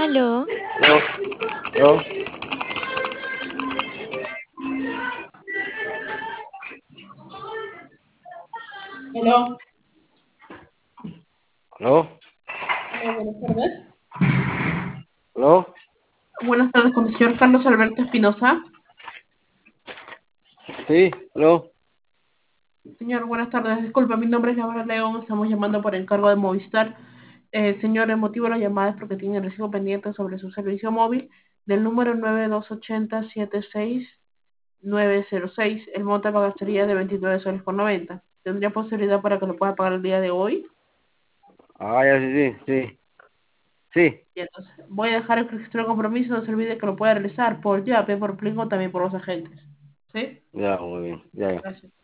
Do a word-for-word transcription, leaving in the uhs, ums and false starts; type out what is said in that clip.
Aló, ¿Yo? ¿Yo? Aló, ¿Aló? aló, buenas tardes. ¿Aló? Buenas tardes con el señor Carlos Alberto Espinosa. Sí, ¿aló? Señor, buenas tardes. Disculpa, mi nombre es Laura León. Estamos llamando por encargo de Movistar. Eh, señor, el motivo de la llamada es porque tiene recibo pendiente sobre su servicio móvil del número nueve dos ochenta siete seis nueve cero seis. El monto de pago sería de veintinueve soles con noventa. ¿Tendría posibilidad para que lo pueda pagar el día de hoy? Ah, ya, sí, sí, sí. Sí, Y entonces voy a dejar el registro de compromiso. No se olvide que lo puede realizar por Yape, por Plin o también por los agentes. ¿Sí? ya, muy bien, ya, ya. Gracias.